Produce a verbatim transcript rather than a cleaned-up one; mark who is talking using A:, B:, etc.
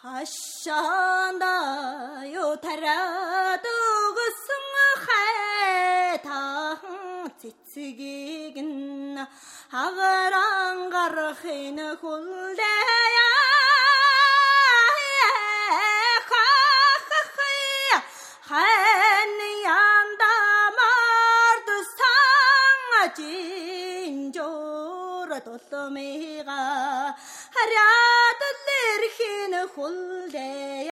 A: Хашаандаа юу тараад өгсөн хайтан цэцгийг нь хагаран гарахын хүлээ хан яндамард санжинжор толмига хараад л эрхийн хүлээ